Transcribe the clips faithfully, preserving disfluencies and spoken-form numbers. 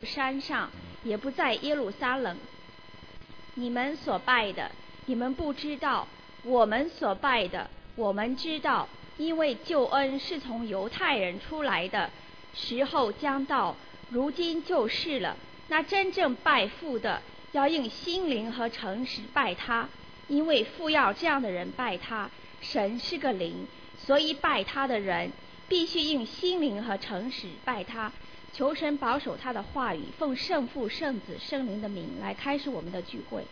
山上，也不在耶路撒冷。你们所拜的，你们不知道；我们所拜的，我们知道。因为救恩是从犹太人出来的，时候将到，如今就是了。那真正拜父的，要用心灵和诚实拜他，因为父要这样的人拜他。神是个灵，所以拜他的人必须用心灵和诚实拜他。求神保守他的话语，奉圣父、圣子、圣灵的名来开始我们的聚会。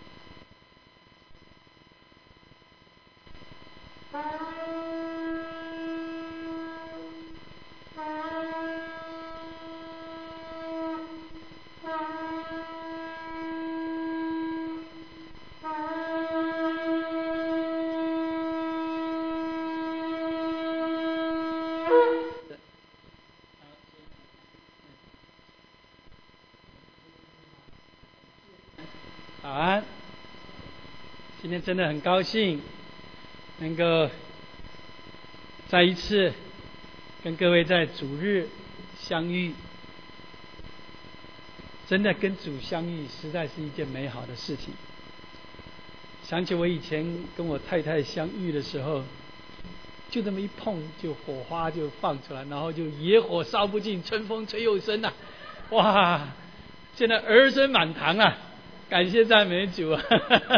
早安，今天真的很高兴能够再一次跟各位在主日相遇，真的跟主相遇实在是一件美好的事情。想起我以前跟我太太相遇的时候，就这么一碰就火花就放出来，然后就野火烧不尽，春风吹又生啊！哇，现在儿孙满堂啊！感谢赞美主啊！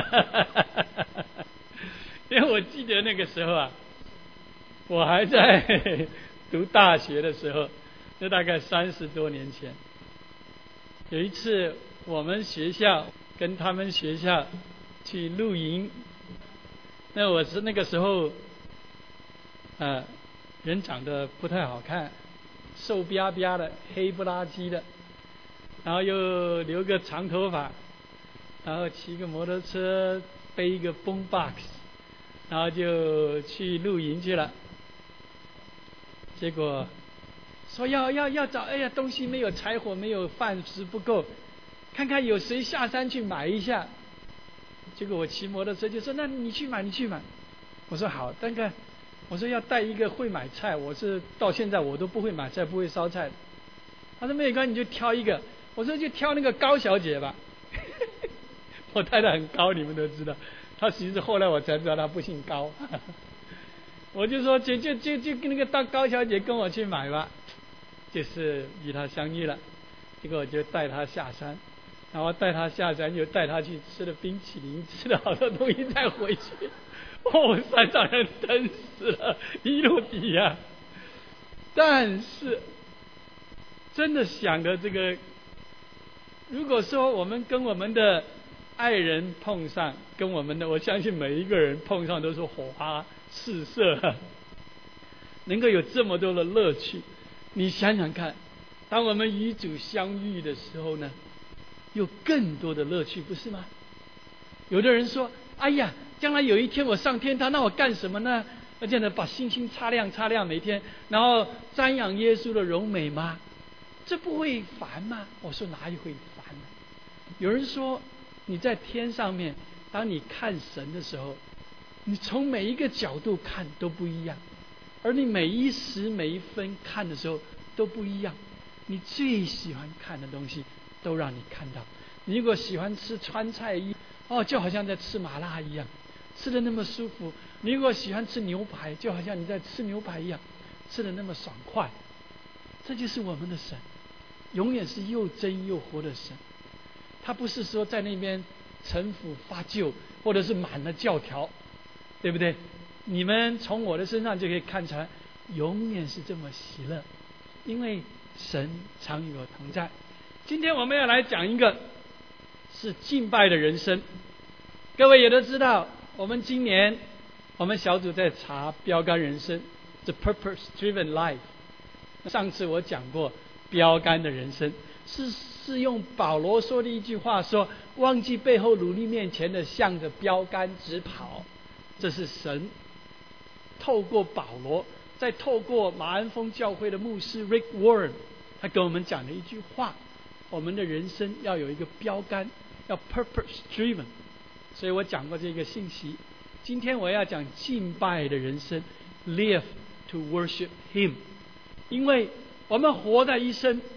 因为我记得那个时候啊，我还在读大学的时候，那大概三十多年前，有一次我们学校跟他们学校去露营，那我是那个时候，呃，人长得不太好看，瘦巴巴的，黑不拉几的，然后又留个长头发。然后骑个摩托车，背一个 boom box， 然后就去露营去了。结果说要要要找，哎呀，东西没有，柴火没有，饭食不够，看看有谁下山去买一下。结果我骑摩托车就说：“那你去买，你去买。”我说好，但是我说要带一个会买菜，我是到现在我都不会买菜，不会烧菜的。他说没有关系，你就挑一个。我说就挑那个高小姐吧。我太太很高，你们都知道。她其实后来我才知道她不姓高。我就说就就就就跟那个大高小姐跟我去买吧，就是与她相遇了。结果我就带她下山，然后带她下山，又带她去吃了冰淇淋，吃了好多东西再回去。哦，山上人等死了，一路底啊。但是真的想的这个，如果说我们跟我们的爱人碰上，跟我们的，我相信每一个人碰上都是火花四射，能够有这么多的乐趣。你想想看，当我们与主相遇的时候呢，有更多的乐趣，不是吗？有的人说：“哎呀，将来有一天我上天堂，那我干什么呢？要这样的把星星擦亮擦亮每天，然后瞻仰耶稣的荣美吗？这不会烦吗？”我说哪里会烦呢？有人说，你在天上面，当你看神的时候，你从每一个角度看都不一样，而你每一时每一分看的时候都不一样。你最喜欢看的东西都让你看到。你如果喜欢吃川菜，哦，就好像在吃麻辣一样，吃的那么舒服。你如果喜欢吃牛排，就好像你在吃牛排一样，吃的那么爽快。这就是我们的神，永远是又真又活的神。他不是说在那边陈腐发旧，或者是满了教条，对不对？你们从我的身上就可以看出来，永远是这么喜乐，因为神常与我同在。今天我们要来讲一个是敬拜的人生。各位也都知道，我们今年我们小组在查标杆人生 The Purpose Driven Life。 上次我讲过标杆的人生是是用保罗说的一句话说：忘记背后努力面前的，向着标杆直跑。这是神透过保罗，再透过马鞍峰教会的牧师 Rick Warren， 他跟我们讲的一句话：我们的人生要有一个标杆，要 purpose driven。 所以我讲过这个信息。今天我要讲敬拜的人生 Live to worship Him。 因为我们活在一生，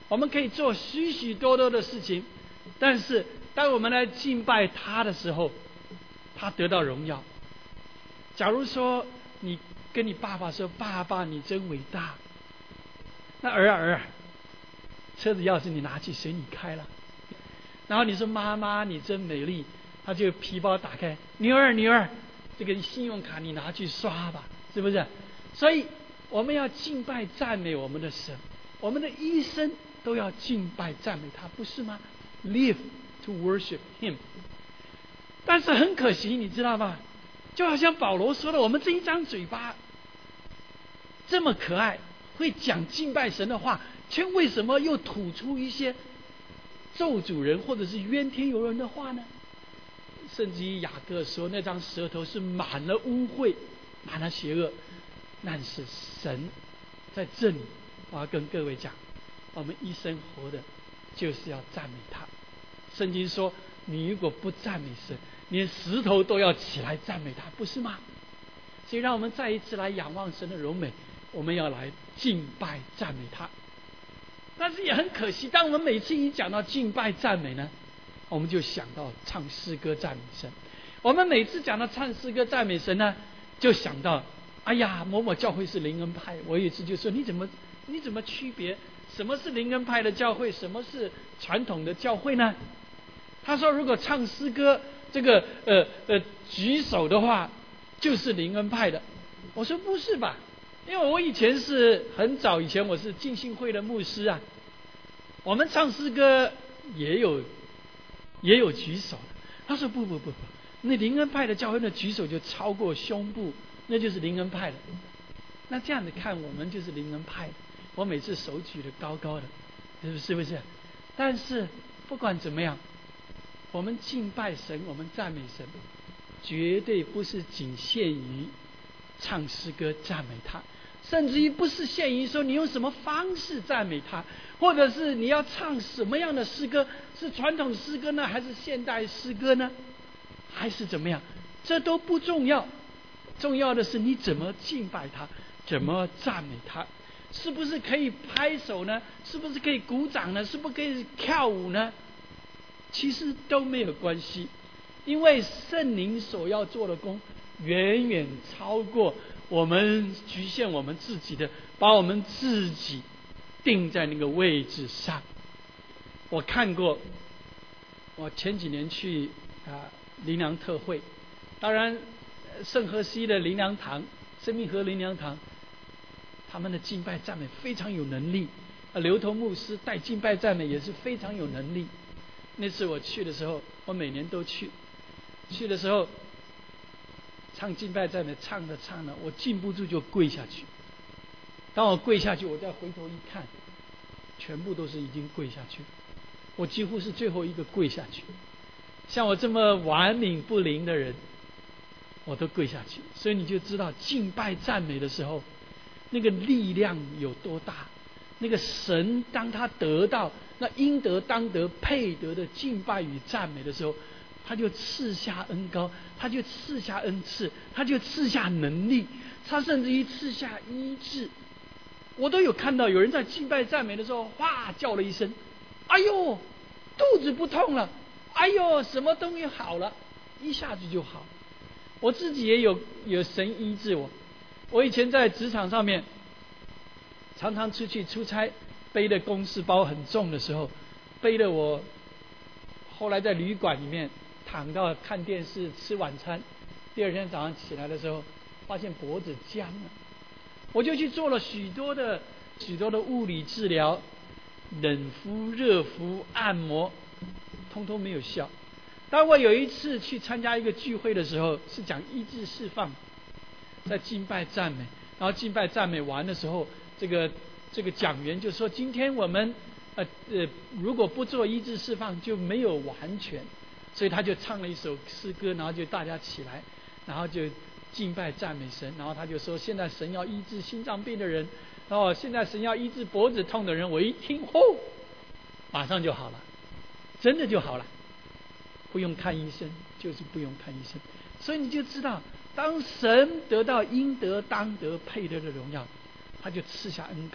我们可以做许许多多的事情，但是当我们来敬拜他的时候，他得到荣耀。假如说你跟你爸爸说：“爸爸，你真伟大。”那儿啊儿啊，车子钥匙你拿去随你开了。然后你说：“妈妈，你真美丽。”他就皮包打开：“女儿女儿，这个信用卡你拿去刷吧。”是不是？所以我们要敬拜赞美我们的神，我们的一生都要敬拜赞美他，不是吗？ Live to worship Him。 但是很可惜，你知道吗？就好像保罗说的，我们这一张嘴巴这么可爱，会讲敬拜神的话，却为什么又吐出一些咒诅人或者是冤天尤人的话呢？甚至于雅各说，那张舌头是满了污秽，满了邪恶。但是神在这里，我要跟各位讲，我们一生活的就是要赞美他。圣经说，你如果不赞美神，连石头都要起来赞美他，不是吗？所以让我们再一次来仰望神的荣美，我们要来敬拜赞美他。但是也很可惜，当我们每次一讲到敬拜赞美呢，我们就想到唱诗歌赞美神。我们每次讲到唱诗歌赞美神呢，就想到哎呀，某某教会是灵恩派。我有一次就说，你怎么你怎么区别什么是灵恩派的教会，什么是传统的教会呢？他说，如果唱诗歌这个呃呃举手的话，就是灵恩派的。我说不是吧，因为我以前是很早以前我是浸信会的牧师啊，我们唱诗歌也有也有举手的。他说不不不不，那灵恩派的教会的举手就超过胸部，那就是灵恩派的。那这样子看，我们就是灵恩派的。我每次手举得高高的，是不是？但是不管怎么样，我们敬拜神，我们赞美神，绝对不是仅限于唱诗歌赞美他，甚至于不是限于说你用什么方式赞美他，或者是你要唱什么样的诗歌，是传统诗歌呢，还是现代诗歌呢，还是怎么样，这都不重要。重要的是你怎么敬拜他，怎么赞美他，是不是可以拍手呢？是不是可以鼓掌呢？是不是可以跳舞呢？其实都没有关系，因为圣灵所要做的工远远超过我们局限我们自己的，把我们自己定在那个位置上。我看过，我前几年去啊灵粮特会，当然圣荷西的灵粮堂、生命河灵粮堂，他们的敬拜赞美非常有能力，刘头牧师带敬拜赞美也是非常有能力。那次我去的时候，我每年都去，去的时候唱敬拜赞美，唱着唱着我禁不住就跪下去。当我跪下去，我再回头一看，全部都是已经跪下去，我几乎是最后一个跪下去。像我这么顽冥不灵的人，我都跪下去。所以你就知道敬拜赞美的时候，那个力量有多大。那个神当他得到那应得当得配得的敬拜与赞美的时候，他就赐下恩膏，他就赐下恩赐，他就赐下能力，他甚至于赐下医治。我都有看到有人在敬拜赞美的时候，哗叫了一声，哎呦，肚子不痛了，哎呦，什么东西好了，一下子就好。我自己也有有神医治我。我以前在职场上面常常出去出差，背的公事包很重的时候，背的我后来在旅馆里面躺到看电视吃晚餐，第二天早上起来的时候发现脖子僵了，我就去做了许多的许多的物理治疗，冷敷热敷按摩，通通没有效。当我有一次去参加一个聚会的时候，是讲医治释放，在敬拜赞美，然后敬拜赞美完的时候，这个这个讲员就说，今天我们呃呃如果不做医治释放就没有完全，所以他就唱了一首诗歌，然后就大家起来，然后就敬拜赞美神，然后他就说，现在神要医治心脏病的人，然后现在神要医治脖子痛的人。我一听，吼，马上就好了，真的就好了，不用看医生，就是不用看医生。所以你就知道，当神得到应得当得配得的荣耀，他就赐下恩膏，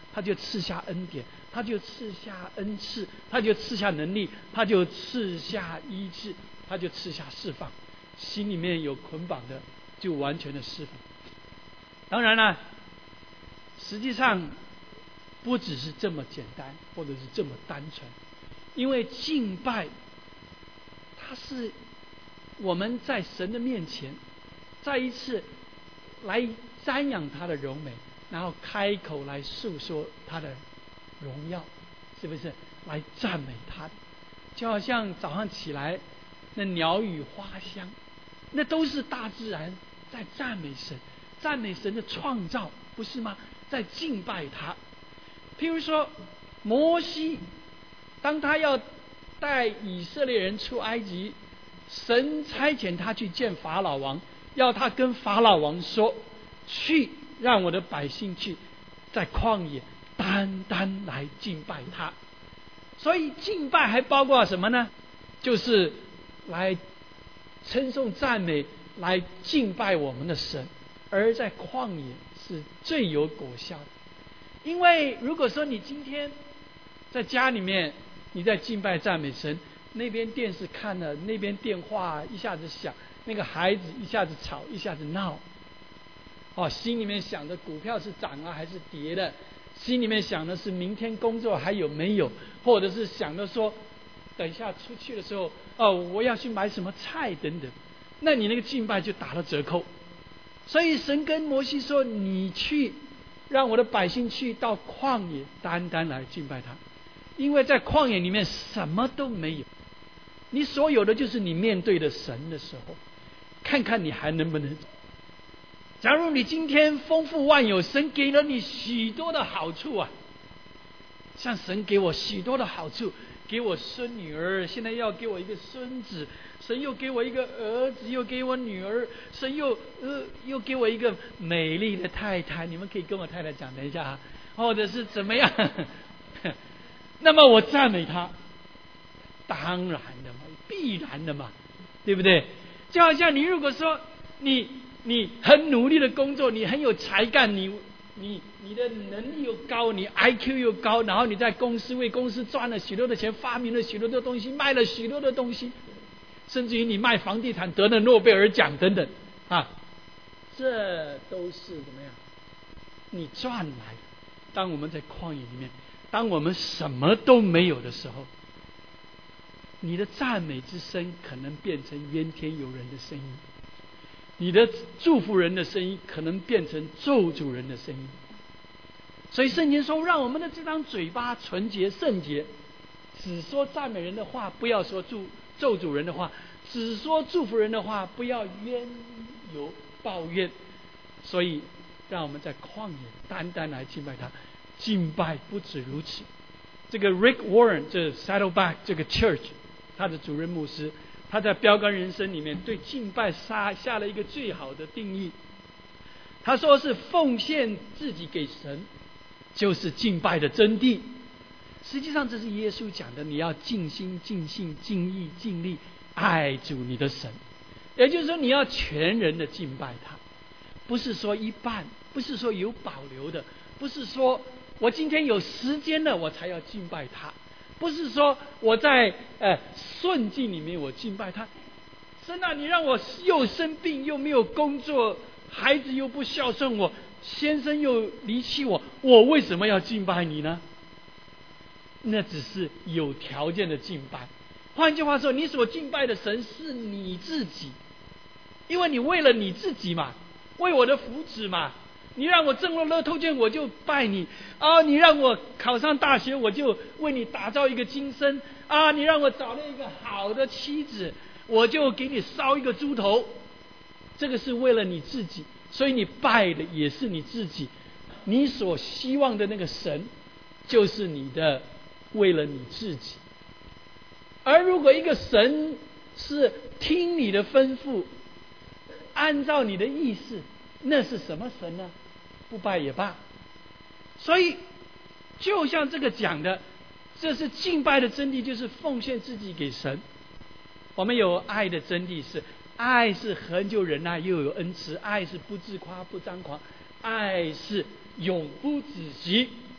他就赐下恩典，他就赐下恩赐，他就赐下能力，他就赐下医治，他就赐下释放。心里面有捆绑的就完全的释放。当然了，实际上不只是这么简单，或者是这么单纯，因为敬拜它是我们在神的面前再一次来瞻仰他的荣美，然后开口来诉说他的荣耀，是不是来赞美他的？就好像早上起来那鸟语花香，那都是大自然在赞美神，赞美神的创造，不是吗？在敬拜他。譬如说摩西，当他要带以色列人出埃及，神差遣他去见法老王，要他跟法老王说，去让我的百姓去在旷野单单来敬拜他。所以敬拜还包括什么呢？就是来称颂赞美，来敬拜我们的神。而在旷野是最有果效的。因为如果说你今天在家里面你在敬拜赞美神，那边电视看了，那边电话一下子响，那个孩子一下子吵一下子闹，哦，心里面想的股票是涨了还是跌的，心里面想的是明天工作还有没有，或者是想的说等一下出去的时候，哦，我要去买什么菜等等，那你那个敬拜就打了折扣。所以神跟摩西说，你去让我的百姓去到旷野单单来敬拜他。因为在旷野里面什么都没有，你所有的就是你面对的神的时候，看看你还能不能。假如你今天丰富万有，神给了你许多的好处啊，像神给我许多的好处，给我孙女儿，现在要给我一个孙子，神又给我一个儿子，又给我女儿，神又呃又给我一个美丽的太太，你们可以跟我太太讲，等一下啊，或者是怎么样那么我赞美他，当然的嘛，必然的嘛，对不对？就好像你如果说你你很努力的工作，你很有才干，你你你的能力又高，你 I Q 又高，然后你在公司为公司赚了许多的钱，发明了许多的东西，卖了许多的东西，甚至于你卖房地产得了诺贝尔奖等等啊，这都是怎么样？你赚来的。当我们在旷野里面，当我们什么都没有的时候，你的赞美之声可能变成怨天尤人的声音，你的祝福人的声音可能变成咒诅人的声音。所以圣经说，让我们的这张嘴巴纯洁圣洁，只说赞美人的话，不要说咒咒诅人的话，只说祝福人的话，不要冤尤抱怨。所以让我们在旷野单单来敬拜他。敬拜不止如此，这个 Rick Warren 这 Saddleback 这个 Church 他的主任牧师，他在标杆人生里面对敬拜下下了一个最好的定义。他说是奉献自己给神，就是敬拜的真谛。实际上这是耶稣讲的，你要尽心尽性尽意尽力爱主你的神，也就是说你要全人的敬拜他，不是说一半，不是说有保留的，不是说我今天有时间了我才要敬拜他，不是说我在呃顺境里面我敬拜他。神啊，你让我又生病又没有工作，孩子又不孝顺我，先生又离弃我，我为什么要敬拜你呢？那只是有条件的敬拜。换句话说，你所敬拜的神是你自己，因为你为了你自己嘛，为我的福祉嘛。你让我中了乐透券我就拜你啊！你让我考上大学我就为你打造一个今生啊！你让我找了一个好的妻子，我就给你烧一个猪头。这个是为了你自己，所以你拜的也是你自己。你所希望的那个神就是你的，为了你自己。而如果一个神是听你的吩咐，按照你的意思，那是什么神呢？不拜也罢。所以就像这个讲的，这是敬拜的真谛，就是奉献自己给神。我们有爱的真谛是，爱是恒久忍耐，又有恩慈；爱是不自夸不张狂；爱是永不止息。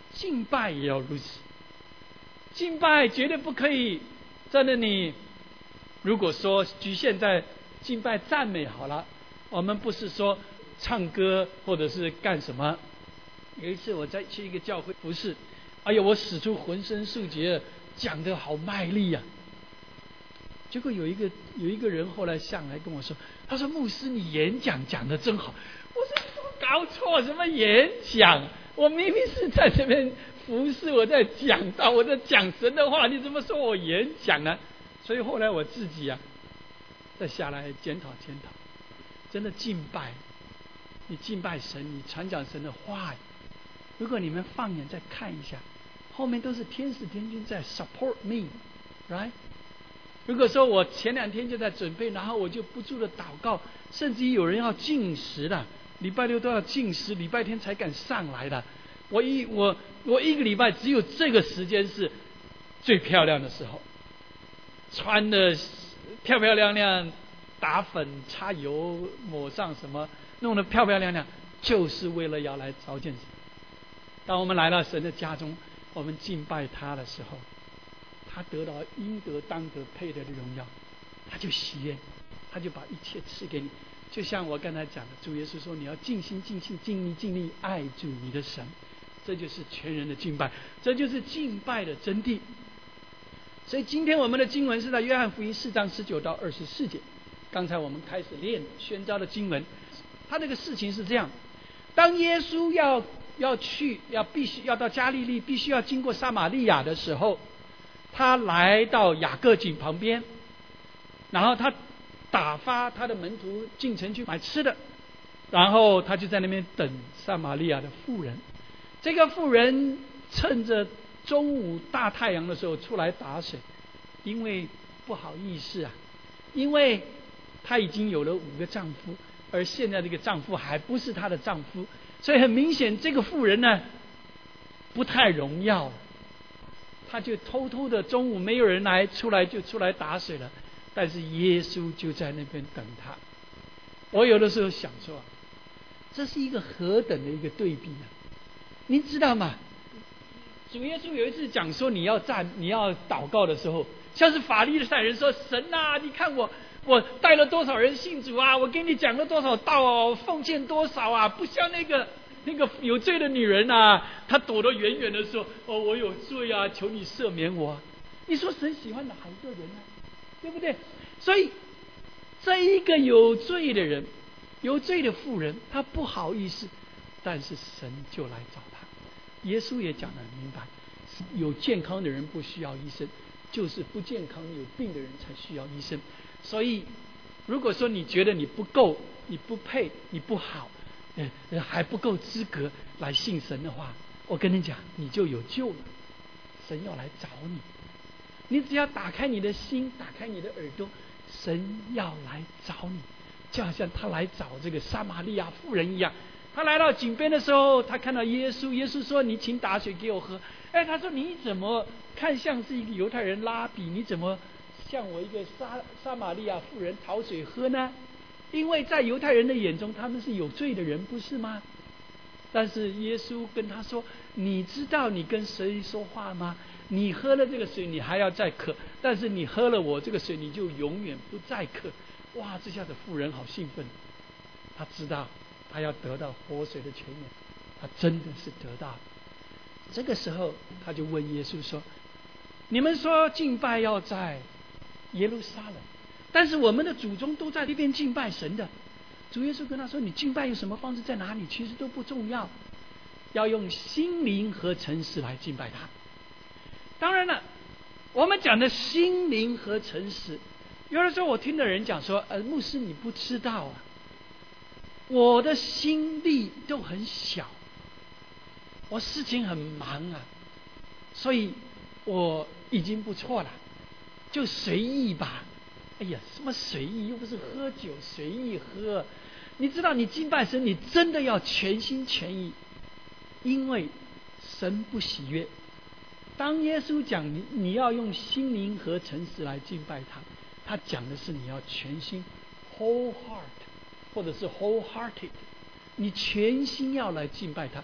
敬拜也要如此。敬拜绝对不可以在那里，如果说局限在敬拜赞美好了，我们不是说唱歌或者是干什么。有一次我在去一个教会，不是，哎呀，我使出浑身数节，讲得好卖力呀、啊。结果有一个有一个人后来上来跟我说，他说：“牧师，你演讲讲得真好。”我说：“搞错，什么演讲？我明明是在这边服侍，我在讲道，我在讲神的话，你怎么说我演讲呢？”所以后来我自己啊，再下来检讨检讨，真的敬拜，你敬拜神，你传讲神的话，如果你们放眼再看一下，后面都是天使天军在 support me，right？如果说我前两天就在准备，然后我就不住的祷告，甚至于有人要禁食的，礼拜六都要禁食，礼拜天才敢上来的。我一我我一个礼拜只有这个时间是最漂亮的时候，穿的漂漂亮亮，打粉擦油抹上什么，弄得漂漂亮亮，就是为了要来朝见神。当我们来到神的家中，我们敬拜他的时候，他得到应得当得配得的荣耀，他就喜悦，他就把一切赐给你。就像我刚才讲的，主耶稣说，你要尽心尽性尽力尽力爱主你的神，这就是全人的敬拜，这就是敬拜的真谛。所以今天我们的经文是在约翰福音四章十九到二十四节，刚才我们开始练宣召的经文。他这个事情是这样，当耶稣要要去要必须要到加利利，必须要经过撒玛利亚的时候，他来到雅各井旁边，然后他打发他的门徒进城去买吃的，然后他就在那边等撒玛利亚的妇人。这个妇人趁着中午大太阳的时候出来打水，因为不好意思啊，因为她已经有了五个丈夫，而现在这个丈夫还不是她的丈夫，所以很明显这个妇人呢不太荣耀，他就偷偷的中午没有人来，出来就出来打水了，但是耶稣就在那边等他。我有的时候想说，这是一个何等的一个对比啊！您知道吗？主耶稣有一次讲说，你要站你要祷告的时候，像是法利赛人说，神啊，你看我我带了多少人信主啊，我给你讲了多少道啊，我奉献多少啊，不像那个那个有罪的女人啊，她躲得远远的说，哦，我有罪啊，求你赦免我啊。你说神喜欢哪一个人呢？对不对？所以这一个有罪的人，有罪的妇人，她不好意思，但是神就来找她。耶稣也讲得很明白，有健康的人不需要医生，就是不健康有病的人才需要医生。所以如果说你觉得你不够，你不配，你不好，呃，还不够资格来信神的话，我跟你讲，你就有救了。神要来找你，你只要打开你的心，打开你的耳朵，神要来找你，就好像他来找这个撒玛利亚妇人一样。他来到井边的时候，他看到耶稣，耶稣说：“你请打水给我喝。”哎，他说：“你怎么看像是一个犹太人拉比？你怎么像我一个撒撒玛利亚妇人讨水喝呢？”因为在犹太人的眼中，他们是有罪的人，不是吗？但是耶稣跟他说：“你知道你跟谁说话吗？你喝了这个水，你还要再渴；但是你喝了我这个水，你就永远不再渴。”哇！这下子妇人好兴奋，他知道他要得到活水的泉源，他真的是得到了。这个时候，他就问耶稣说：“你们说敬拜要在耶路撒冷，但是我们的祖宗都在那边敬拜神的。”主耶稣跟他说：“你敬拜用什么方式，在哪里，其实都不重要，要用心灵和诚实来敬拜他。”当然了，我们讲的心灵和诚实，有的时候我听的人讲说：“呃，牧师你不知道啊，我的心力都很小，我事情很忙啊，所以我已经不错了，就随意吧。”哎呀，什么随意？又不是喝酒随意喝。你知道，你敬拜神，你真的要全心全意，因为神不喜悦。当耶稣讲你你要用心灵和诚实来敬拜他，他讲的是你要全心 whole heart 或者是 wholehearted， 你全心要来敬拜他，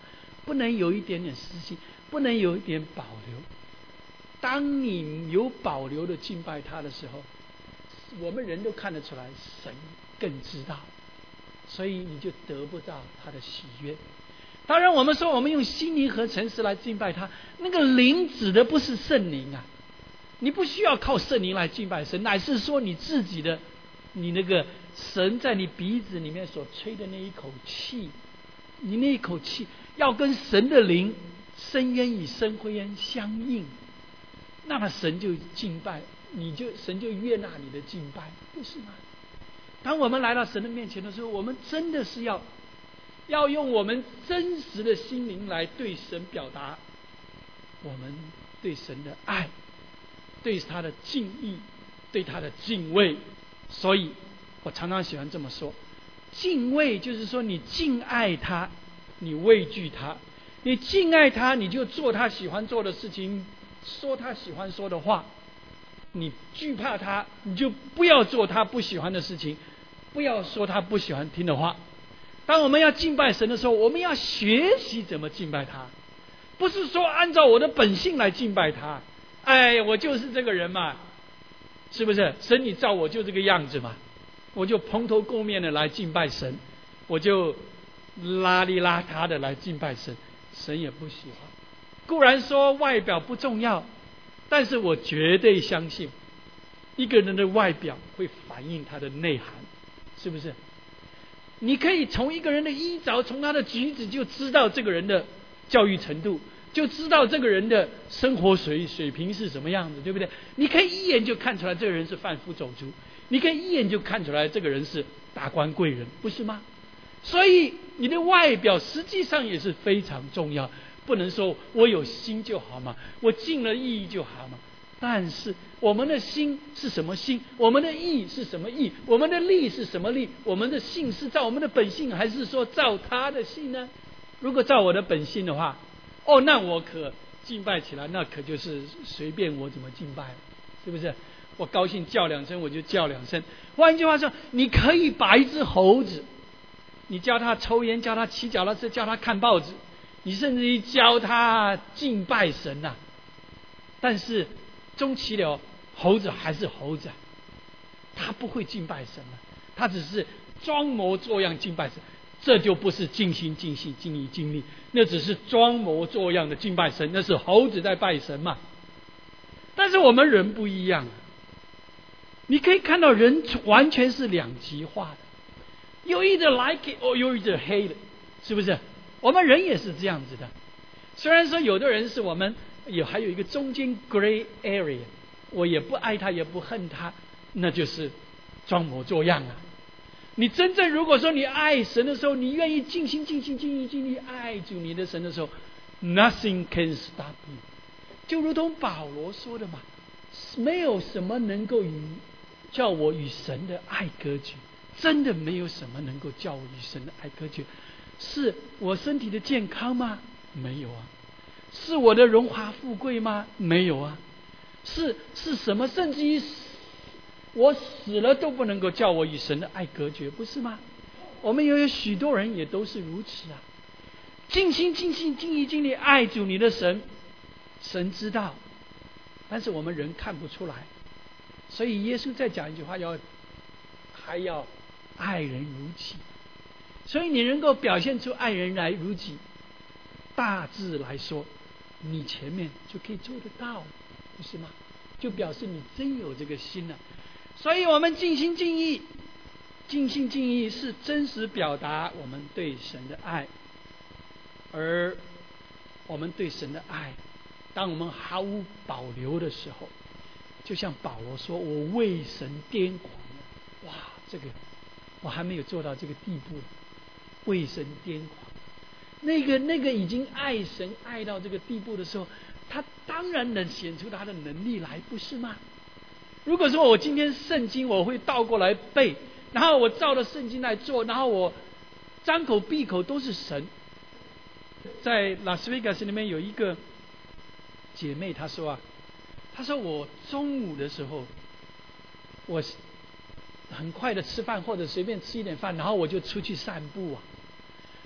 不能有一点点私心，不能有一点保留。当你有保留的敬拜他的时候，我们人都看得出来，神更知道，所以你就得不到他的喜悦。当然我们说我们用心灵和诚实来敬拜他，那个灵指的不是圣灵啊，你不需要靠圣灵来敬拜神，乃是说你自己的，你那个神在你鼻子里面所吹的那一口气，你那一口气要跟神的灵深渊与深灰渊相应，那么神就敬拜你，就神就悦纳你的敬拜，不是吗？当我们来到神的面前的时候，我们真的是要要用我们真实的心灵来对神表达我们对神的爱，对他的敬意，对他的敬畏。所以我常常喜欢这么说，敬畏就是说你敬爱他，你畏惧他。你敬爱他，你就做他喜欢做的事情，说他喜欢说的话。你惧怕他，你就不要做他不喜欢的事情，不要说他不喜欢听的话。当我们要敬拜神的时候，我们要学习怎么敬拜他，不是说按照我的本性来敬拜他。哎，我就是这个人嘛，是不是？神你造我就这个样子嘛，我就蓬头垢面的来敬拜神，我就邋里邋遢的来敬拜神，神也不喜欢。固然说外表不重要，但是我绝对相信一个人的外表会反映他的内涵，是不是？你可以从一个人的衣着，从他的举止就知道这个人的教育程度，就知道这个人的生活水水平是什么样子，对不对？你可以一眼就看出来这个人是贩夫走卒，你可以一眼就看出来这个人是达官贵人，不是吗？所以你的外表实际上也是非常重要，不能说我有心就好嘛，我尽了意就好嘛。但是我们的心是什么心？我们的意是什么意？我们的力是什么力？我们的性是照我们的本性，还是说照他的性呢？如果照我的本性的话，哦，那我可敬拜起来，那可就是随便我怎么敬拜了，是不是？我高兴叫两声我就叫两声。换句话说，你可以把一只猴子，你教他抽烟，教他骑脚踏车，教他看报纸，你甚至于教他敬拜神啊，但是终其了，猴子还是猴子啊，他不会敬拜神了，他只是装模作样敬拜神，这就不是尽心尽性尽意尽力，那只是装模作样的敬拜神，那是猴子在拜神嘛。但是我们人不一样，你可以看到人完全是两极化的，有一的 like it， or 有一的 hate it， 是不是？我们人也是这样子的。虽然说有的人是我们也还有一个中间 gray area， 我也不爱他也不恨他，那就是装模作样啊。你真正如果说你爱神的时候，你愿意尽心尽心尽意尽力爱主你的神的时候， nothing can stop you， 就如同保罗说的嘛，没有什么能够与叫我与神的爱隔绝，真的没有什么能够叫我与神的爱隔绝。是我身体的健康吗？没有啊。是我的荣华富贵吗？没有啊。是是什么？甚至于我死了都不能够叫我与神的爱隔绝，不是吗？我们也有许多人也都是如此啊，尽心尽心尽意尽力爱主你的神，神知道，但是我们人看不出来。所以耶稣再讲一句话，要还要爱人如己。所以你能够表现出爱人来如己，大致来说你前面就可以做得到，不是吗？就表示你真有这个心了。所以我们尽心尽意，尽心尽意是真实表达我们对神的爱。而我们对神的爱，当我们毫无保留的时候，就像保罗说，我为神癫狂了。哇，这个我还没有做到这个地步，为神癫狂。那个那个已经爱神爱到这个地步的时候，他当然能显出他的能力来，不是吗？如果说我今天圣经我会倒过来背，然后我照着圣经来做，然后我张口闭口都是神。在拉斯维加斯里面有一个姐妹，她说啊，她说我中午的时候，我很快的吃饭或者随便吃一点饭，然后我就出去散步啊。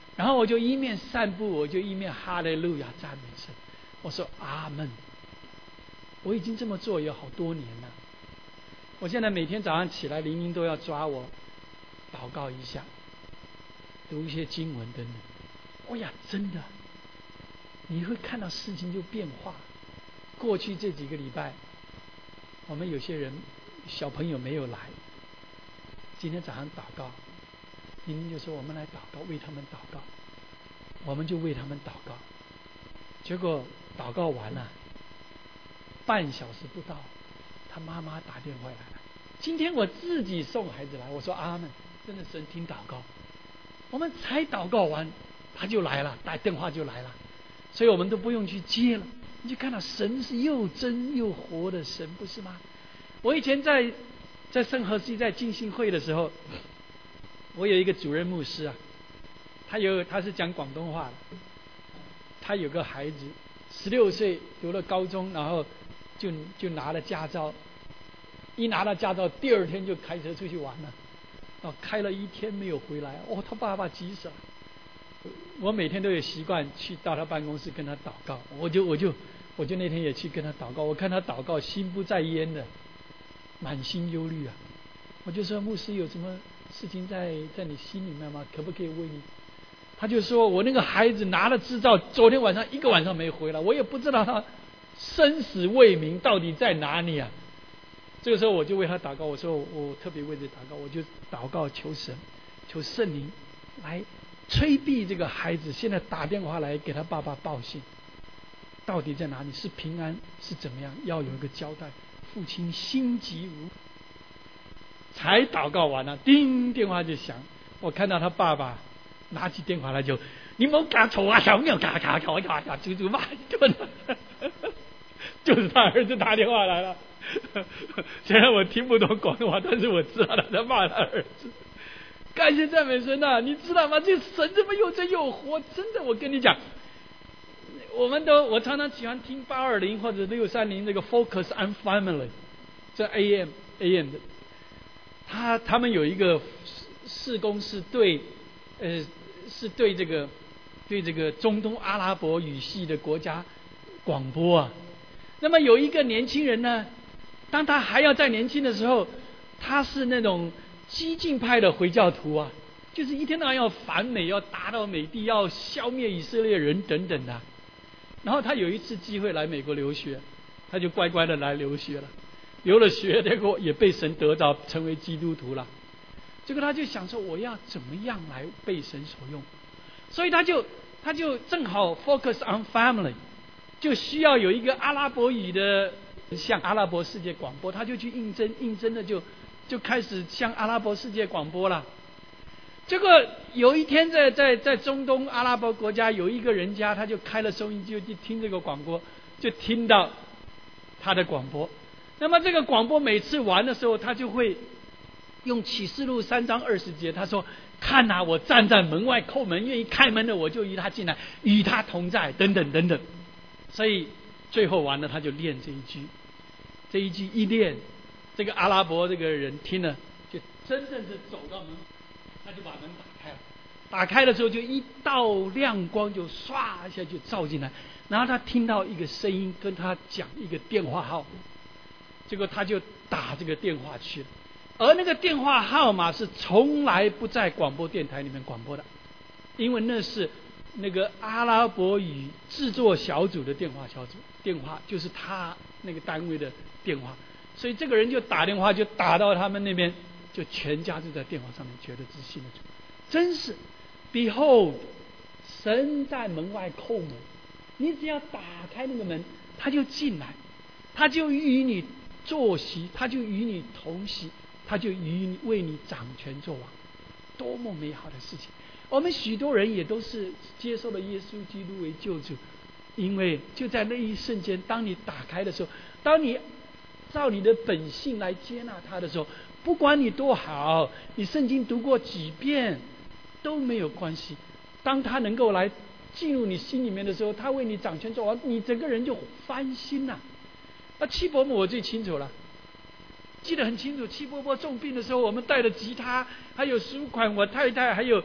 然后我就一面散步，我就一面哈利路亚赞美神。我说阿们。我已经这么做有好多年了。我现在每天早上起来，灵灵都要抓我祷告一下，读一些经文等等。哦呀，真的，你会看到事情就变化。过去这几个礼拜，我们有些人小朋友没有来，今天早上祷告，灵灵就说我们来祷告，为他们祷告，我们就为他们祷告。结果祷告完了，半小时不到，他妈妈打电话来了。今天我自己送孩子来，我说阿们，真的神听祷告。我们才祷告完，他就来了，打电话就来了，所以我们都不用去接了。你就看到神是又真又活的神，不是吗？我以前在在圣荷西在浸信会的时候，我有一个主任牧师啊，他有他是讲广东话的，他有个孩子十六岁读了高中，然后就就拿了驾照，一拿到驾照第二天就开车出去玩了，哦，开了一天没有回来，哦，他爸爸急死了。我每天都有习惯去到他办公室跟他祷告，我就我就我就那天也去跟他祷告，我看他祷告心不在焉的，满心忧虑啊。我就说牧师有什么事情在在你心里面吗？可不可以为你？他就说我那个孩子拿了执照，昨天晚上一个晚上没回来，我也不知道他生死未明到底在哪里啊。这个时候我就为他祷告，我说我特别为这祷告，我就祷告求神，求圣灵来催逼这个孩子，现在打电话来给他爸爸报信，到底在哪里，是平安是怎么样，要有一个交代。父亲心急如焚，才祷告完了，叮，电话就响。我看到他爸爸拿起电话来就，你冇搞错啊，小鸟嘎嘎嘎嘎嘎，就就骂一顿。就是他儿子打电话来了，虽然我听不懂广东话，但是我知道他在骂他儿子。感谢赞美神啊！你知道吗？这神这么又真又活，真的，我跟你讲，我们都我常常喜欢听八二零或者六三零这个 Focus on Family， 这 A M A M 的，他他们有一个事工是对呃是对这个对这个中东阿拉伯语系的国家广播啊。那么有一个年轻人呢，当他还要在年轻的时候，他是那种激进派的回教徒啊，就是一天到晚要反美，要打倒美帝，要消灭以色列人等等的。然后他有一次机会来美国留学，他就乖乖的来留学了，留了学，结果也被神得到成为基督徒了。结果他就想说，我要怎么样来被神所用？所以他就他就正好 focus on family， 就需要有一个阿拉伯语的向阿拉伯世界广播，他就去应征，应征的就就开始向阿拉伯世界广播了。结果有一天在在在中东阿拉伯国家有一个人家，他就开了收音机就听这个广播，就听到他的广播。那么这个广播每次完的时候，他就会用启示录三章二十节，他说：“看哪、啊，我站在门外叩门，愿意开门的我就与他进来，与他同在，等等等等。”所以最后完了，他就练这一句，这一句一练，这个阿拉伯这个人听了，就真正是走到门，他就把门打开了。打开的时候，就一道亮光就唰一下就照进来，然后他听到一个声音跟他讲一个电话号，结果他就打这个电话去了。而那个电话号码是从来不在广播电台里面广播的，因为那是那个阿拉伯语制作小组的电话小组电话，就是他那个单位的电话，所以这个人就打电话就打到他们那边，就全家就在电话上面觉得自信了主，真是 Behold， 神在门外叩门，你只要打开那个门，他就进来，他就与你坐席，他就与你同席，他就与你为你掌权作王，多么美好的事情！我们许多人也都是接受了耶稣基督为救主，因为就在那一瞬间，当你打开的时候，当你照你的本性来接纳他的时候，不管你多好，你圣经读过几遍都没有关系。当他能够来进入你心里面的时候，他为你掌权作王，你整个人就翻新了。那七伯母我最清楚了，记得很清楚，七伯伯重病的时候，我们带着吉他，还有赎款，我太太还有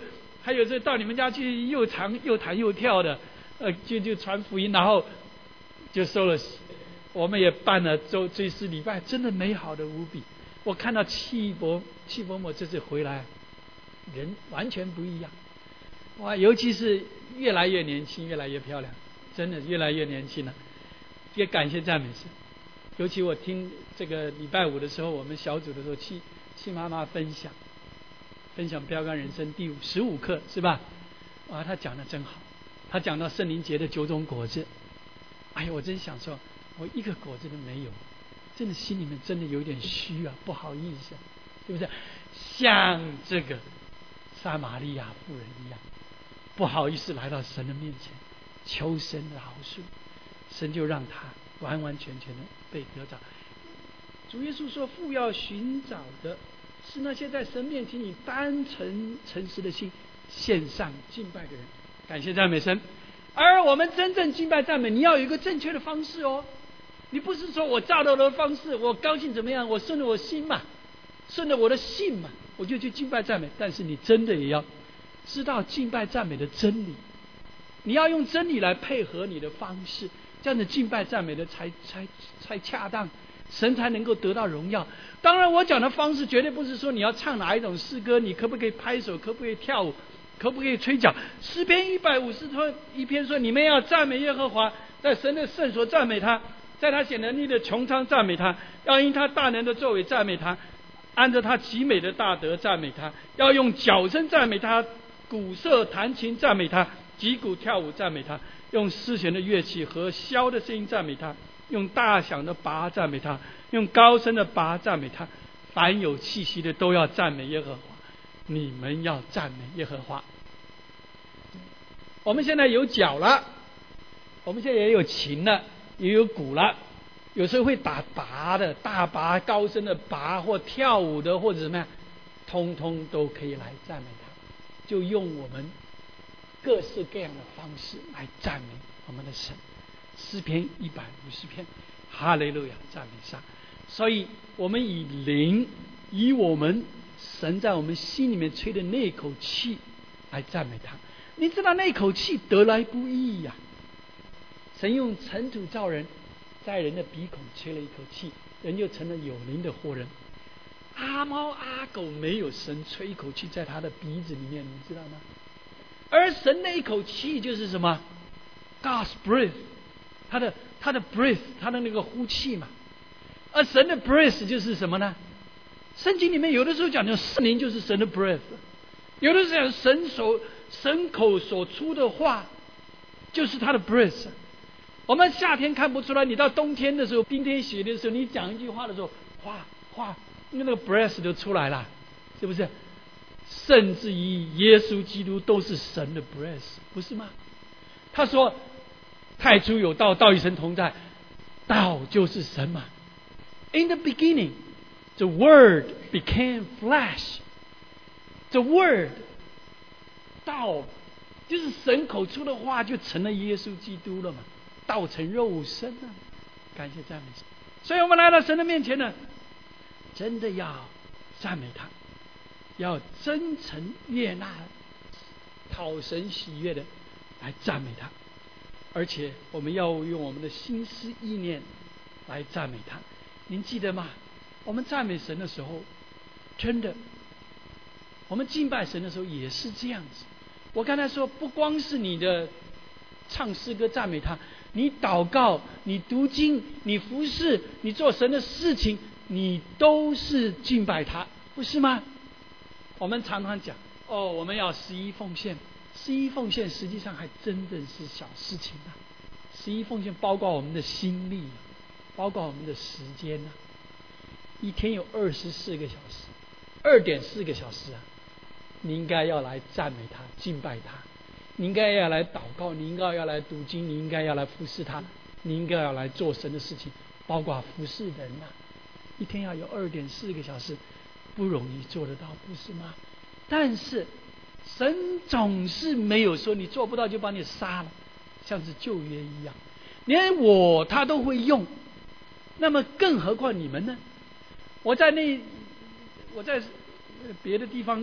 还有这到你们家去又唱又弹又跳的，呃，就就传福音，然后就收了洗。我们也办了周追思礼拜，真的美好的无比。我看到戚伯戚伯母这次回来，人完全不一样，哇！尤其是越来越年轻，越来越漂亮，真的越来越年轻了。也感谢赞美神。尤其我听这个礼拜五的时候，我们小组的时候，戚戚妈妈分享。分享标杆人生第五十五课是吧？啊，他讲的真好，他讲到圣灵节的九种果子。哎呀，我真想说，我一个果子都没有，真的心里面真的有点虚啊，不好意思，对不对？像这个撒玛利亚妇人一样，不好意思来到神的面前，求神的饶恕，神就让他完完全全的被得着。主耶稣说，父要寻找的是那些在神面前以单纯诚实的心献上敬拜的人。感谢赞美神。而我们真正敬拜赞美，你要有一个正确的方式哦。你不是说我照着我的方式，我高兴怎么样，我顺着我心嘛，顺着我的信嘛，我就去敬拜赞美。但是你真的也要知道敬拜赞美的真理，你要用真理来配合你的方式，这样的敬拜赞美的才才才恰当，神才能够得到荣耀。当然我讲的方式绝对不是说你要唱哪一种诗歌，你可不可以拍手，可不可以跳舞，可不可以吹角。诗篇一百五十一篇说，你们要赞美耶和华，在神的圣所赞美他，在他显能力的穹苍赞美他，要因他大能的作为赞美他，按照他极美的大德赞美他，要用角声赞美他，鼓瑟弹琴赞美他，击鼓跳舞赞美他，用丝弦的乐器和箫的声音赞美他，用大响的拔赞美他，用高声的拔赞美他。凡有气息的都要赞美耶和华，你们要赞美耶和华。我们现在有角了，我们现在也有琴了，也有鼓了，有时候会打拔的，大拔高声的拔，或跳舞的，或者什么样，通通都可以来赞美他。就用我们各式各样的方式来赞美我们的神。诗篇一百五十篇，哈利路亚，赞美上。所以我们以灵，以我们神在我们心里面吹的那口气来赞美他。你知道那口气得来不易呀、啊！神用尘土造人，在人的鼻孔吹了一口气，人就成了有灵的活人。阿猫阿狗没有神吹一口气在他的鼻子里面，你知道吗？而神那一口气就是什么 ？God's breath， 他的他的 breath， 他的那个呼气嘛。而神的 breath 就是什么呢？圣经里面有的时候讲的圣灵就是神的 breath， 有的时候讲神所神口所出的话就是他的 breath。我们夏天看不出来，你到冬天的时候，冰天雪地的时候，你讲一句话的时候，哗哗，那个 breath 就出来了，是不是？甚至于耶稣基督都是神的 breath， 不是吗？他说：“太初有道，道与神同在，道就是神嘛。” In the beginning, the Word became flesh. The Word， 道就是神口出的话，就成了耶稣基督了嘛。道成肉身啊！感谢赞美神。所以我们来到神的面前呢，真的要赞美他，要真诚悦纳、讨神喜悦的来赞美他，而且我们要用我们的心思意念来赞美他。您记得吗？我们赞美神的时候，真的，我们敬拜神的时候也是这样子。我刚才说，不光是你的唱诗歌赞美他，你祷告，你读经，你服侍，你做神的事情，你都是敬拜他，不是吗？我们常常讲，哦，我们要十一奉献，十一奉献实际上还真的是小事情啊。十一奉献包括我们的心力，包括我们的时间啊。一天有二十四个小时，二点四个小时啊，你应该要来赞美他，敬拜他。你应该要来祷告，你应该要来读经，你应该要来服侍他，你应该要来做神的事情，包括服侍人啊。一天要有二点四个小时，不容易做得到，不是吗？但是神总是没有说你做不到就把你杀了，像是旧约一样，连我他都会用，那么更何况你们呢？我在那我在别的地方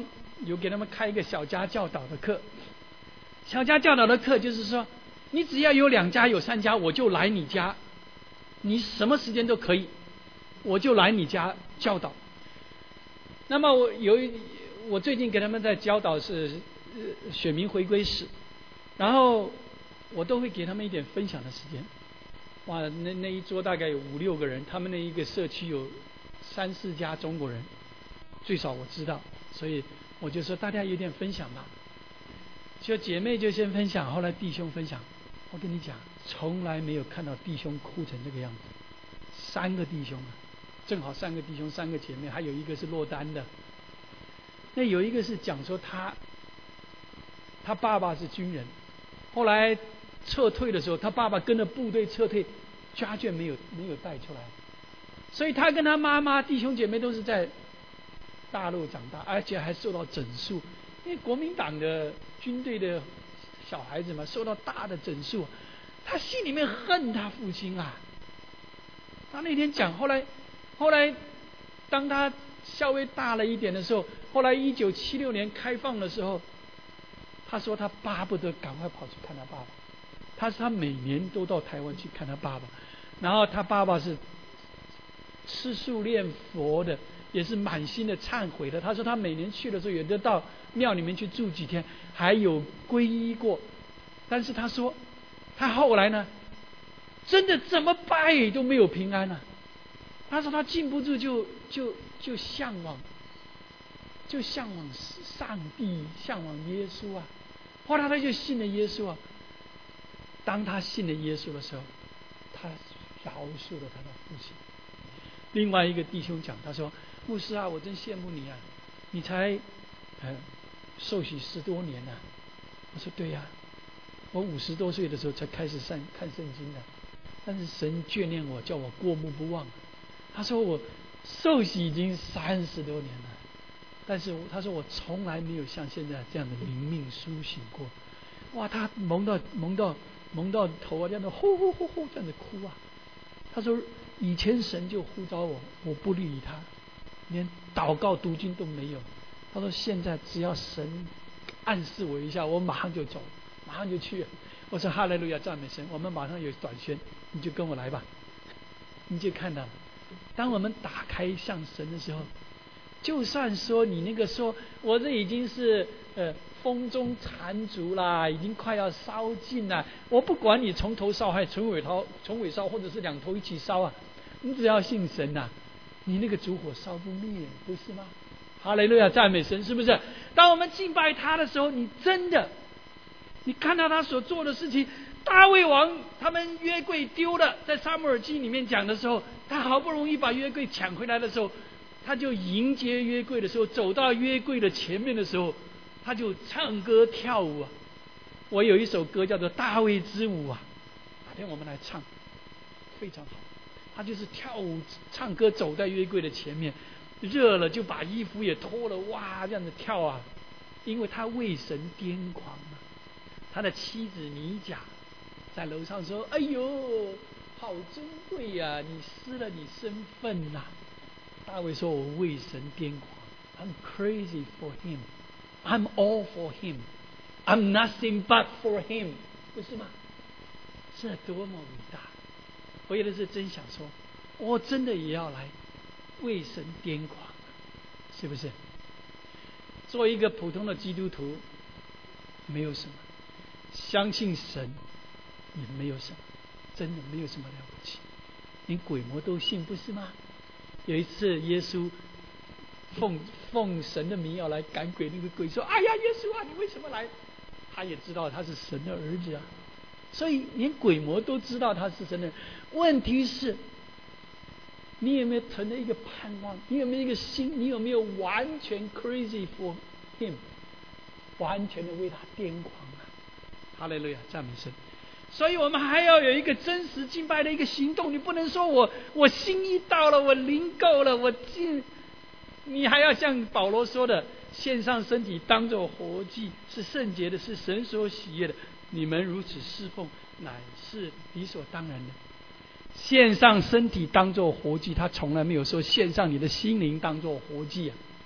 有给他们开一个小家教导的课。小家教导的课就是说，你只要有两家有三家，我就来你家，你什么时间都可以，我就来你家教导。那么我有一我最近给他们在教导是呃选民回归史，然后我都会给他们一点分享的时间。哇，那那一桌大概有五六个人，他们那一个社区有三四家中国人，最少我知道，所以我就说大家有点分享吧。就姐妹就先分享，后来弟兄分享。我跟你讲，从来没有看到弟兄哭成这个样子。三个弟兄啊，正好三个弟兄，三个姐妹，还有一个是落单的。那有一个是讲说他，他爸爸是军人，后来撤退的时候，他爸爸跟着部队撤退，家眷没有没有带出来，所以他跟他妈妈弟兄姐妹都是在大陆长大，而且还受到整肃。因为国民党的军队的小孩子嘛，受到大的整肃，他心里面恨他父亲啊。他那天讲，后来后来当他稍微大了一点的时候，后来一九七六年开放的时候，他说他巴不得赶快跑去看他爸爸。他说他每年都到台湾去看他爸爸，然后他爸爸是吃素念佛的，也是满心的忏悔的。他说他每年去的时候，有的到庙里面去住几天，还有皈依过。但是他说，他后来呢，真的怎么拜都没有平安啊。他说他禁不住就就就向往，就向往上帝，向往耶稣啊。后来他就信了耶稣啊。当他信了耶稣的时候，他饶恕了他的父亲。另外一个弟兄讲，他说：“牧师啊，我真羡慕你啊，你才呃受洗十多年了、啊。”我说：“对呀、啊，我五十多岁的时候才开始看看圣经的，但是神眷恋我，叫我过目不忘。”他说：“我受洗已经三十多年了，但是他说我从来没有像现在这样的灵命苏醒过。”哇，他蒙到蒙到蒙到头啊，这样的呼呼呼呼这样的哭啊。他说以前神就呼召我，我不理他，连祷告读经都没有。他说现在只要神暗示我一下，我马上就走，马上就去。我说哈利路亚，赞美神，我们马上有短宣，你就跟我来吧。你就看到，当我们打开向神的时候，就算说你那个说我这已经是呃风中残烛啦，已经快要烧尽了，我不管你从头烧还是从尾烧，从尾烧或者是两头一起烧啊，你只要信神啊，你那个烛火烧不灭，不是吗？哈利路亚，赞美神，是不是？当我们敬拜他的时候，你真的，你看到他所做的事情。大卫王他们约柜丢了，在撒母耳记里面讲的时候，他好不容易把约柜抢回来的时候，他就迎接约柜的时候，走到约柜的前面的时候，他就唱歌跳舞啊。我有一首歌叫做《大卫之舞》啊，哪天我们来唱，非常好。他就是跳舞唱歌，走在约柜的前面，热了就把衣服也脱了，哇，这样子跳啊，因为他为神癫狂啊。他的妻子米甲在楼上说：“哎呦，好珍贵呀、啊！你失了你身份呐、啊！”大卫说：“我为神癫狂 ，I'm crazy for him, I'm all for him, I'm nothing but for him。”不是吗？这多么伟大！我有的是真想说，我真的也要来为神癫狂，是不是？做一个普通的基督徒，没有什么。相信神也没有什么，真的没有什么了不起，连鬼魔都信，不是吗？有一次耶稣奉奉神的名要来赶鬼，那个鬼说：“哎呀，耶稣啊，你为什么来？”他也知道他是神的儿子啊，所以连鬼魔都知道他是神的儿子。问题是，你有没有存了一个盼望？你有没有一个心？你有没有完全 crazy for him， 完全的为他癫狂啊？哈利路亚，赞美神！所以我们还要有一个真实敬拜的一个行动。你不能说我我心意到了，我灵够了，我进。你还要像保罗说的，献上身体当作活祭，是圣洁的，是神所喜悦的。你们如此侍奉，乃是理所当然的。献上身体当作活祭，他从来没有说献上你的心灵当作活祭啊。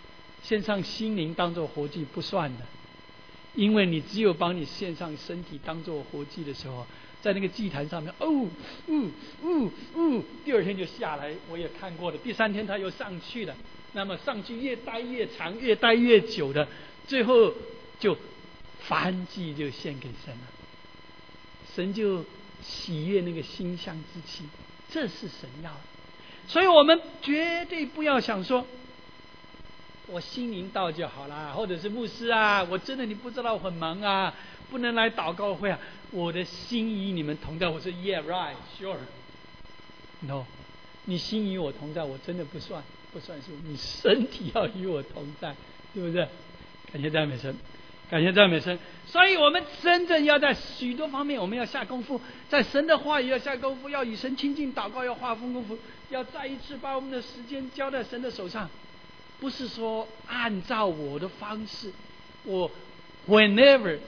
献上心灵当作活祭不算的，因为你只有帮你献上身体当作活祭的时候，在那个祭坛上面，哦，呜呜呜，第二天就下来，我也看过了。第三天他又上去了，那么上去越待越长，越待越久的，最后就燔祭就献给神了，神就喜悦那个馨香之气，这是神要的。所以我们绝对不要想说，我心灵到就好啦，或者是牧师啊，我真的你不知道我很忙啊，不能来祷告会啊。我的心与你们同在，我说 Yeah right sure no， 你心与我同在，我真的不算不算数，你身体要与我同在，对不对？感谢赞美神，感谢赞美神。所以我们真正要在许多方面我们要下功夫，在神的话语要下功夫，要与神亲近，祷告要花功夫，要再一次把我们的时间交在神的手上。不是说按照我的方式，我 whenever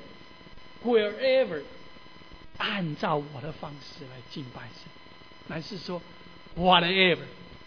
wherever 按照我的方式来敬拜神，乃是说 whatever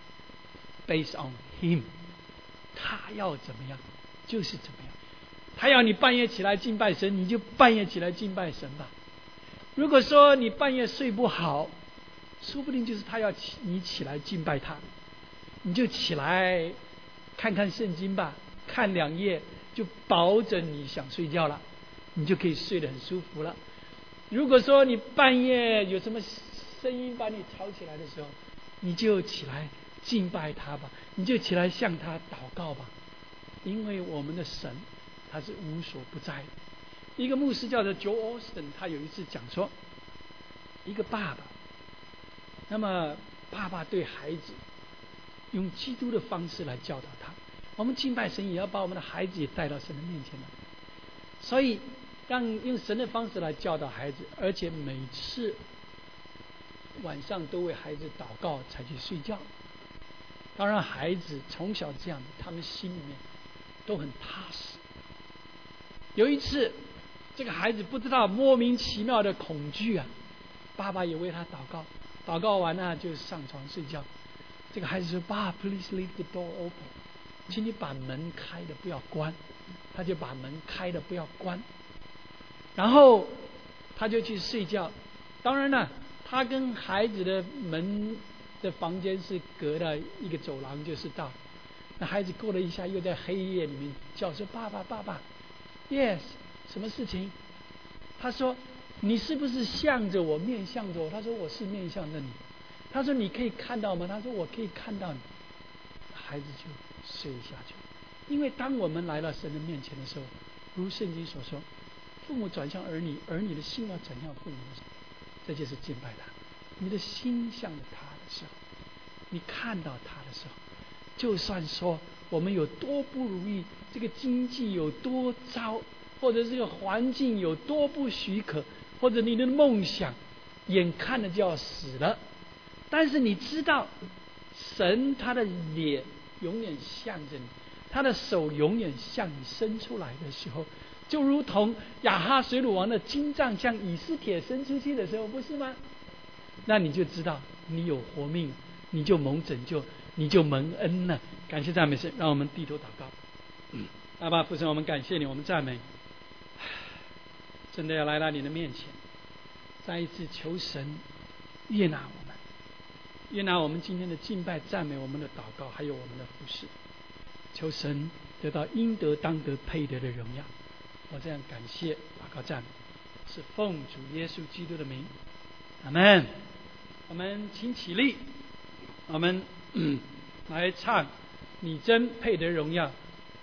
based on him， 他要怎么样就是怎么样。他要你半夜起来敬拜神，你就半夜起来敬拜神吧。如果说你半夜睡不好，说不定就是他要起你起来敬拜他，你就起来看看圣经吧，看两页就保证你想睡觉了，你就可以睡得很舒服了。如果说你半夜有什么声音把你吵起来的时候，你就起来敬拜他吧，你就起来向他祷告吧，因为我们的神他是无所不在的。一个牧师叫做 Joe Austin， 他有一次讲说，一个爸爸，那么爸爸对孩子用基督的方式来教导他，我们敬拜神也要把我们的孩子也带到神的面前来，所以让用神的方式来教导孩子，而且每次晚上都为孩子祷告才去睡觉。当然孩子从小这样，他们心里面都很踏实。有一次这个孩子不知道莫名其妙的恐惧啊，爸爸也为他祷告，祷告完了就上床睡觉。这个孩子说，爸 please leave the door open， 请你把门开的不要关。他就把门开的不要关，然后他就去睡觉。当然了，他跟孩子的门的房间是隔了一个走廊就是到。那孩子过了一下又在黑夜里面叫说，爸爸爸爸 yes， 什么事情？他说，你是不是向着我，面向着我？他说，我是面向着你。他说，你可以看到吗？他说，我可以看到你。孩子就睡下去。因为当我们来到神的面前的时候，如圣经所说，父母转向儿女，儿女的心要转向父母的时候，这就是敬拜他。你的心向着他的时候，你看到他的时候，就算说我们有多不如意，这个经济有多糟，或者这个环境有多不许可，或者你的梦想眼看着就要死了，但是你知道神他的脸永远向着你，他的手永远向你伸出来的时候，就如同亚哈水鲁王的金杖向以斯帖伸出去的时候，不是吗？那你就知道你有活命，你就蒙拯救，你就蒙恩了。感谢赞美神，让我们低头祷告。嗯，阿爸父神，我们感谢你，我们赞美，真的要来到你的面前，再一次求神悦纳我们，悦纳我们今天的敬拜赞美，我们的祷告，还有我们的服事。求神得到应得当得配得的荣耀。我这样感谢祷告赞美，是奉主耶稣基督的名，阿们。我们请起立，我们、嗯、来唱你真配得荣耀。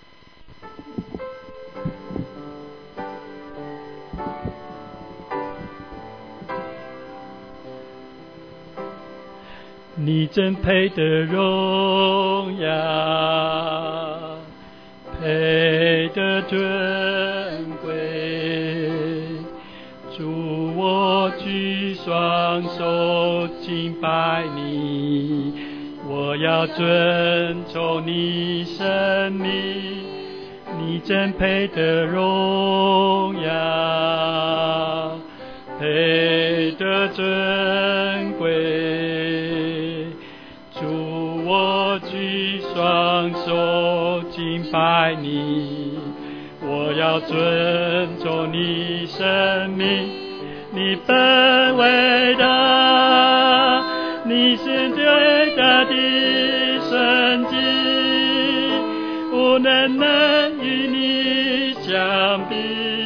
你真配得荣耀，配得尊贵，主我举双手敬拜你，我要尊崇你生命，你真配得荣耀，配得尊贵，主我举双手敬拜你，我要尊重你生命，你本伟大，你是最大的神迹，无人能与你相比，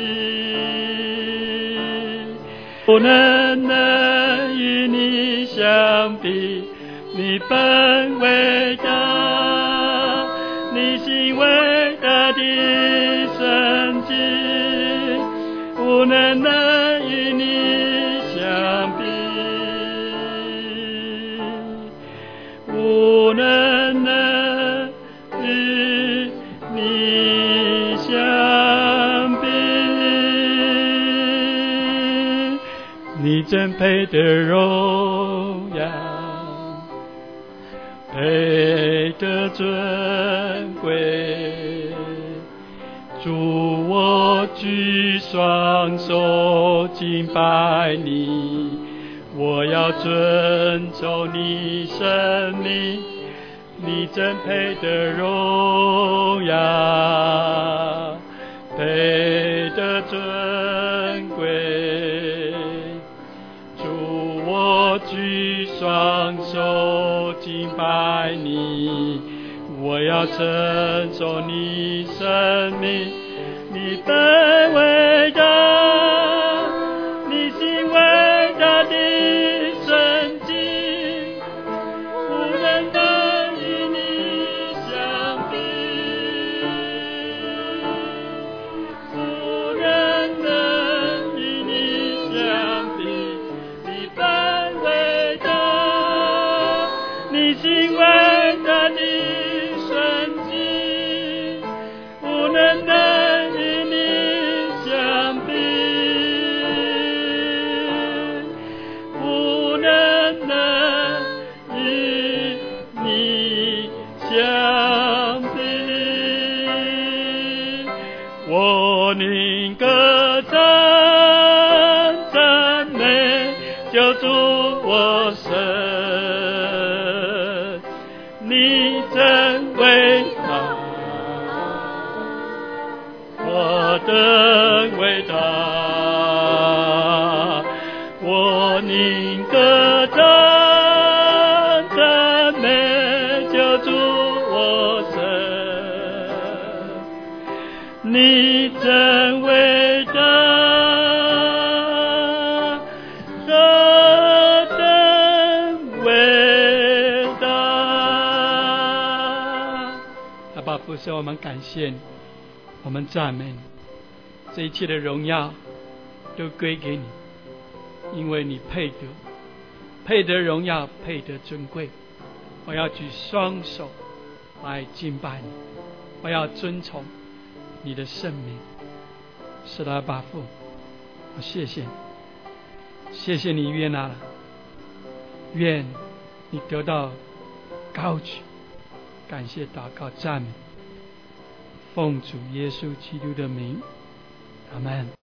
无人能与你相比，你本伟大，你是伟大的神迹，无人能与你相比，无人能与你相比，你真配得荣耀，配得尊贵，主我举双手敬拜你，我要尊重你生命，你真配得荣耀，配得尊贵，主我举双手敬拜你，我要承受你生命，你本伟大，你是伟大的神迹，无人能与你相比，无人能与你相比，你本伟大，你是伟大的神迹，无人能与你相比，无人能与你相比，我宁可赞赞美救主我神，你真伟大，我的伟大，我宁可赞赞美救主我神，你真伟大，何等伟大！阿爸父神，我们感谢你，我们赞美你，这一切的荣耀都归给你，因为你配得，配得荣耀，配得尊贵。我要举双手来敬拜你，我要尊崇你的圣名。是的，阿爸父，我谢谢你，谢谢你悦纳了，愿你得到高举。感谢祷告赞美，奉主耶稣基督的名，阿们。